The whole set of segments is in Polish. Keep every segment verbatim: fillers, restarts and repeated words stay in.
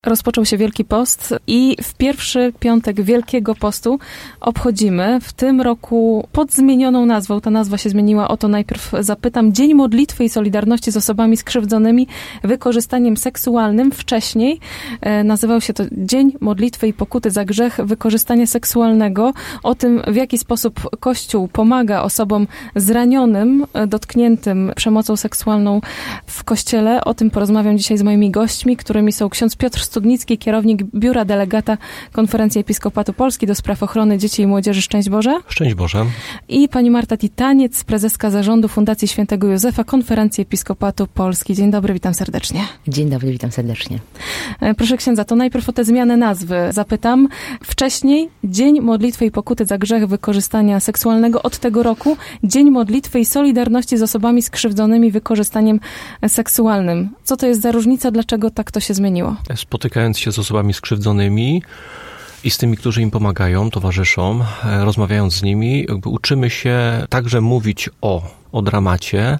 Rozpoczął się Wielki Post i w pierwszy piątek Wielkiego Postu obchodzimy w tym roku pod zmienioną nazwą. Ta nazwa się zmieniła, o to najpierw zapytam. Dzień Modlitwy i Solidarności z osobami skrzywdzonymi wykorzystaniem seksualnym. Wcześniej e, nazywał się to Dzień Modlitwy i Pokuty za grzech wykorzystania seksualnego. O tym, w jaki sposób Kościół pomaga osobom zranionym, dotkniętym przemocą seksualną w Kościele. O tym porozmawiam dzisiaj z moimi gośćmi, którymi są ksiądz Piotr Studnicki, kierownik Biura Delegata Konferencji Episkopatu Polski do spraw ochrony dzieci i młodzieży. Szczęść Boże. Szczęść Boże. I pani Marta Titaniec, prezeska zarządu Fundacji Świętego Józefa Konferencji Episkopatu Polski. Dzień dobry, witam serdecznie. Dzień dobry, witam serdecznie. Proszę księdza, to najpierw o tę zmianę nazwy zapytam. Wcześniej Dzień Modlitwy i Pokuty za grzech wykorzystania seksualnego, od tego roku Dzień Modlitwy i Solidarności z osobami skrzywdzonymi wykorzystaniem seksualnym. Co to jest za różnica? Dlaczego tak to się zmieniło? Spotykając się z osobami skrzywdzonymi i z tymi, którzy im pomagają, towarzyszą, rozmawiając z nimi, jakby uczymy się także mówić o, o dramacie.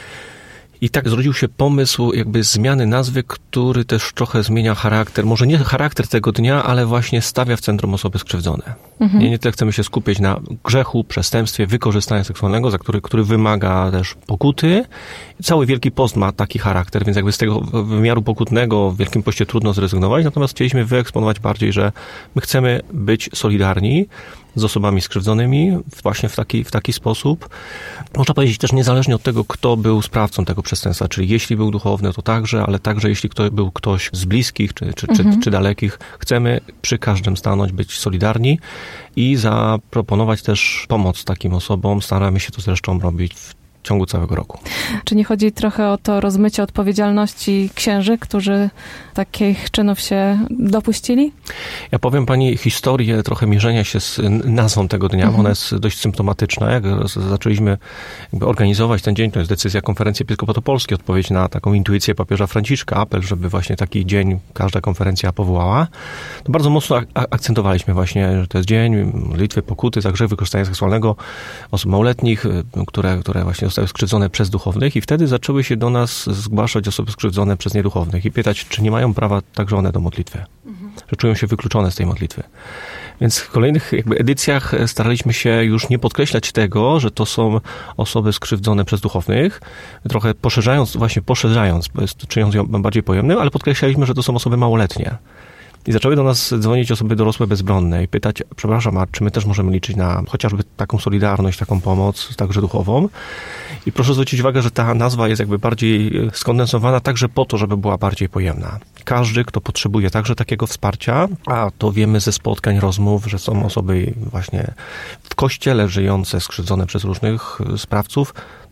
I tak zrodził się pomysł jakby zmiany nazwy, który też trochę zmienia charakter, może nie charakter tego dnia, ale właśnie stawia w centrum osoby skrzywdzone. Mhm. Nie, nie tyle chcemy się skupić na grzechu, przestępstwie, wykorzystania seksualnego, za który, który wymaga też pokuty. Cały Wielki Post ma taki charakter, więc jakby z tego wymiaru pokutnego w Wielkim Poście trudno zrezygnować, natomiast chcieliśmy wyeksponować bardziej, że my chcemy być solidarni z osobami skrzywdzonymi właśnie w taki, w taki sposób. Można powiedzieć też niezależnie od tego, kto był sprawcą tego przestępstwa, czyli jeśli był duchowny, to także, ale także jeśli kto był ktoś z bliskich czy, czy, mhm. czy, czy dalekich, chcemy przy każdym stanąć, być solidarni i zaproponować też pomoc takim osobom. Staramy się to zresztą robić w w ciągu całego roku. Czy nie chodzi trochę o to rozmycie odpowiedzialności księży, którzy takich czynów się dopuścili? Ja powiem pani historię trochę mierzenia się z nazwą tego dnia, mhm. ona jest dość symptomatyczna. Jak zaczęliśmy jakby organizować ten dzień, to jest decyzja Konferencji Episkopatu Polski, odpowiedź na taką intuicję papieża Franciszka, apel, żeby właśnie taki dzień każda konferencja powołała, to bardzo mocno ak- akcentowaliśmy właśnie, że to jest dzień modlitwy, pokuty za grzech wykorzystania seksualnego osób małoletnich, które, które właśnie zostały skrzywdzone przez duchownych i wtedy zaczęły się do nas zgłaszać osoby skrzywdzone przez nieduchownych i pytać, czy nie mają prawa także one do modlitwy, mhm. że czują się wykluczone z tej modlitwy. Więc w kolejnych jakby edycjach staraliśmy się już nie podkreślać tego, że to są osoby skrzywdzone przez duchownych, trochę poszerzając, właśnie poszerzając, czyniąc ją bardziej pojemnym, ale podkreślaliśmy, że to są osoby małoletnie. I zaczęły do nas dzwonić osoby dorosłe bezbronne i pytać, przepraszam, a czy my też możemy liczyć na chociażby taką solidarność, taką pomoc, także duchową. I proszę zwrócić uwagę, że ta nazwa jest jakby bardziej skondensowana także po to, żeby była bardziej pojemna. Każdy, kto potrzebuje także takiego wsparcia, a to wiemy ze spotkań, rozmów, że są osoby właśnie w kościele żyjące, skrzywdzone przez różnych sprawców,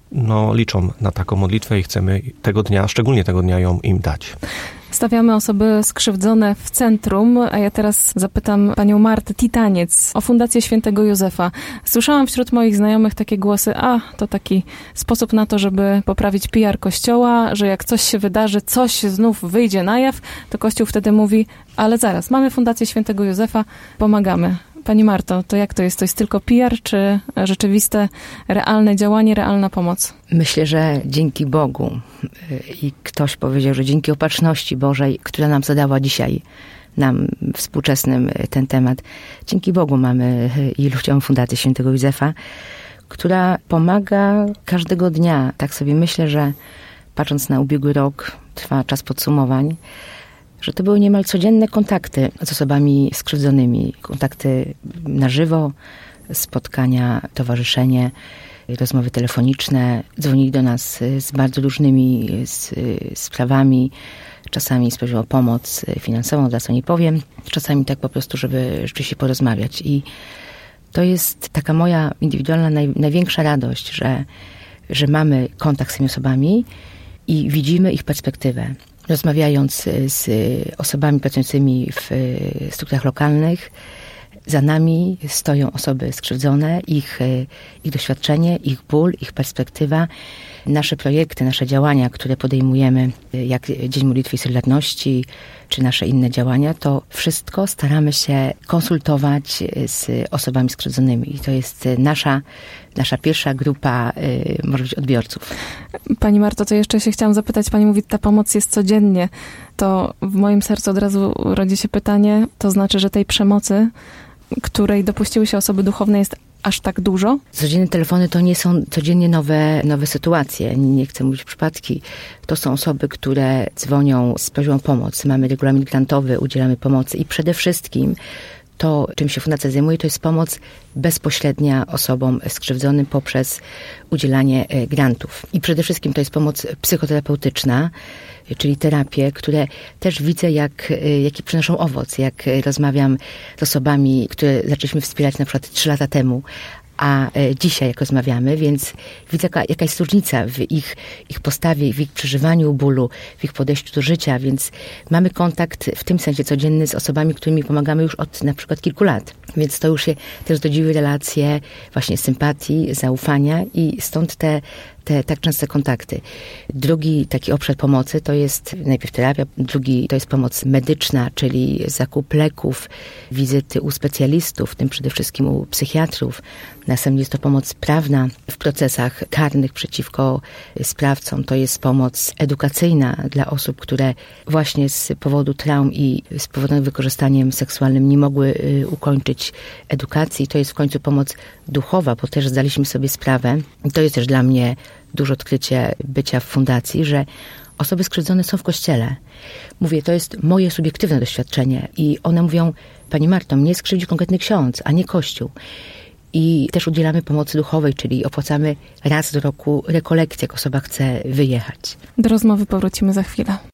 no liczą na taką modlitwę i chcemy tego dnia, szczególnie tego dnia ją im dać. Stawiamy osoby skrzywdzone w centrum, a ja teraz zapytam panią Martę Titaniec o Fundację Świętego Józefa. Słyszałam wśród moich znajomych takie głosy, a to taki sposób na to, żeby poprawić P R Kościoła, że jak coś się wydarzy, coś znów wyjdzie na jaw, to Kościół wtedy mówi, ale zaraz, mamy Fundację Świętego Józefa, pomagamy. Pani Marto, to jak to jest? To jest tylko P R, czy rzeczywiste, realne działanie, realna pomoc? Myślę, że dzięki Bogu i ktoś powiedział, że dzięki opatrzności Bożej, która nam zadała dzisiaj, nam współczesnym ten temat, dzięki Bogu mamy i ludziom Fundację Świętego Józefa, która pomaga każdego dnia. Tak sobie myślę, że patrząc na ubiegły rok, trwa czas podsumowań, że to były niemal codzienne kontakty z osobami skrzywdzonymi, kontakty na żywo, spotkania, towarzyszenie, rozmowy telefoniczne. Dzwonili do nas z bardzo różnymi z, sprawami, czasami z prośbą o pomoc finansową, za co nie powiem, czasami tak po prostu, żeby rzeczywiście porozmawiać. I to jest taka moja indywidualna naj, największa radość, że, że mamy kontakt z tymi osobami i widzimy ich perspektywę. Rozmawiając z osobami pracującymi w strukturach lokalnych, za nami stoją osoby skrzywdzone, ich, ich doświadczenie, ich ból, ich perspektywa nasze projekty, nasze działania, które podejmujemy, jak Dzień Modlitwy i Solidarności, czy nasze inne działania, to wszystko staramy się konsultować z osobami skrzywdzonymi. I to jest nasza, nasza pierwsza grupa, może być, odbiorców. Pani Marto, to jeszcze się chciałam zapytać, pani mówi, ta pomoc jest codziennie. To w moim sercu od razu rodzi się pytanie, to znaczy, że tej przemocy, której dopuściły się osoby duchowne, jest aż tak dużo? Codzienne telefony to nie są codziennie nowe, nowe sytuacje. Nie chcę mówić przypadki. To są osoby, które dzwonią z prośbą o pomoc. Mamy regulamin grantowy, udzielamy pomocy i przede wszystkim to, czym się fundacja zajmuje, to jest pomoc bezpośrednia osobom skrzywdzonym poprzez udzielanie grantów. I przede wszystkim to jest pomoc psychoterapeutyczna, czyli terapie, które też widzę, jak, jaki przynoszą owoc. Jak rozmawiam z osobami, które zaczęliśmy wspierać na przykład trzy lata temu, a dzisiaj jak rozmawiamy, więc widzę, jaka, jaka jest różnica w ich, ich postawie, w ich przeżywaniu bólu, w ich podejściu do życia, więc mamy kontakt w tym sensie codzienny z osobami, którymi pomagamy już od na przykład kilku lat. Więc to już się też zrodziły relacje właśnie sympatii, zaufania i stąd te te tak częste kontakty. Drugi taki obszar pomocy to jest najpierw terapia, drugi to jest pomoc medyczna, czyli zakup leków, wizyty u specjalistów, w tym przede wszystkim u psychiatrów. Następnie jest to pomoc prawna w procesach karnych przeciwko sprawcom. To jest pomoc edukacyjna dla osób, które właśnie z powodu traum i z powodu wykorzystaniem seksualnym nie mogły ukończyć edukacji. To jest w końcu pomoc duchowa, bo też zdaliśmy sobie sprawę, i to jest też dla mnie duże odkrycie bycia w fundacji, że osoby skrzywdzone są w kościele. Mówię, to jest moje subiektywne doświadczenie i one mówią, pani Marto, mnie skrzywdzi konkretny ksiądz, a nie kościół. I też udzielamy pomocy duchowej, czyli opłacamy raz do roku rekolekcję, jak osoba chce wyjechać. Do rozmowy powrócimy za chwilę.